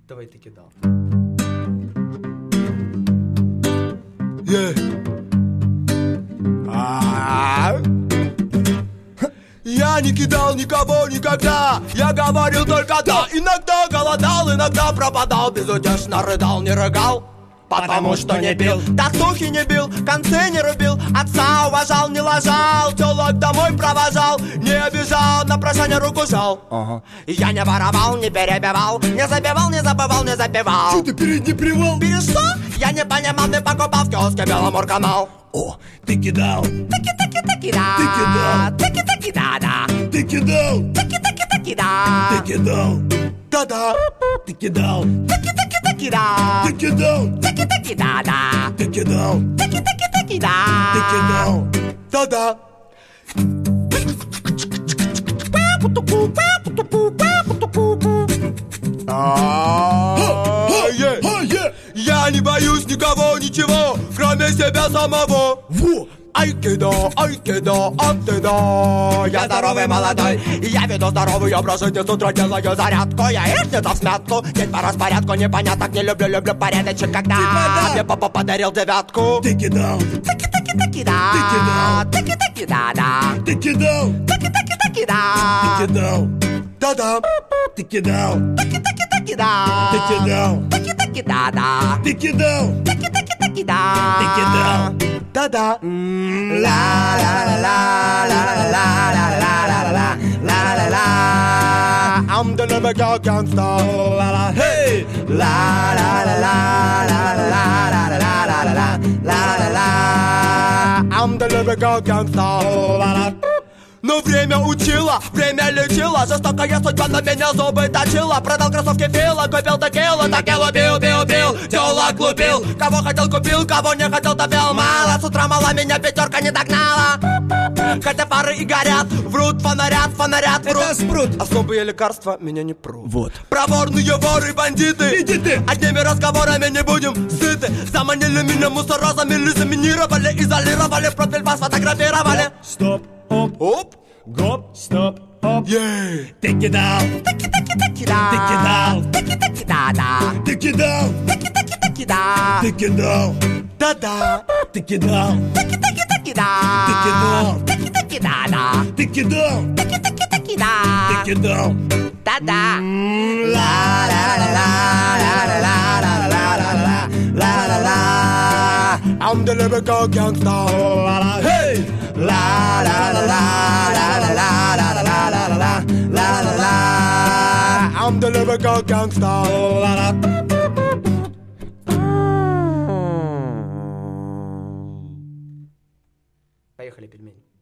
Давай ты кидал. Я не кидал никого никогда, я говорил только да. Иногда голодал, иногда пропадал, безутешно рыдал, не рыгал, потому что не пил, тахтухи не бил, концы не рубил, отца уважал, не лажал, тёлок домой провожал, не обижал, на прощание руку жал. Я не воровал, не перебивал, не забивал, не забывал, не запивал. Чё ты перед не привал? Перед что? Я не понимал, не покупал в киоске Беломорканал. О, ты кидал. Таки-таки-таки-да. Ты кидал. Таки-таки-да-да. Ты кидал. Таки-таки-таки-да. Ты кидал. Да-да. Ты кидал. Таки-таки-таки-да. Ты кидал. Таки-таки-да-да. Ты кидал. Таки-таки-таки-да. Ты кидал. Да-да. Я не боюсь никого, ничего, кроме себя самого. Во! Айкидо, айкидо, антидо. Я здоровый, молодой, я веду здоровый образ жизни. С утра делаю зарядку, я яичница в смятку. День по распорядку, непоняток не люблю, люблю порядочек. Когда мне папа подарил девятку. Ты кидал. Таки-таки-таки-да. Ты кидал. Таки-таки-да-да. Ты кидал. Таки-таки-таки-да. Ты кидал. Да-да. Ты кидал. Таки-таки-таки-да. Ты кидал. Таки-таки-да-да. Ты кидал. Таки-таки-таки-да. Ты кидал. Да-да. La-la-la-la-la-la-la-la-la-la-la-la. I'm the never girl gangsta. Hey. La-la-la-la-la-la-la-la-la-la-la-la. I'm the never girl gangsta. Но время учило, время лечило. Жестокая судьба на меня зубы точила. Продал кроссовки Фила, купил текилу. Так я любил, бил, тёлок глупил. Кого хотел купил, кого не хотел топил. Мало, с утра мало, меня пятерка не догнала. Хотя фары и горят, врут, фонарят, фонарят, врут. Это спрут. Особые лекарства меня не прут. Вот. Проворные воры, бандиты. Иди ты. Одними разговорами не будем сыты. Заманили меня мусорозами, заминировали, изолировали, профиль вас сфотографировали. Стоп. Оп. Оп. Гоп. Стоп. Оп. Ей. Ты кидал. Таки-таки-таки-да. Ты кидал. Таки-таки-да-да. Ты кидал. Таки-таки-таки-да. Ты кидал. Да-да. Ты кидал. Таки-таки-таки-да. Ты кидал. Таки-таки-да-да. Ты кидал. Таки-таки-таки-да. Ты кидал. Да-да. La-la-la-la-la-la-la-la-la-la-la-la. I'm the lyrical gangsta. Hey. La-la-la-la-la-la-la-la-la-la-la-la. I'm the lyrical gangsta. Поехали, пельмени.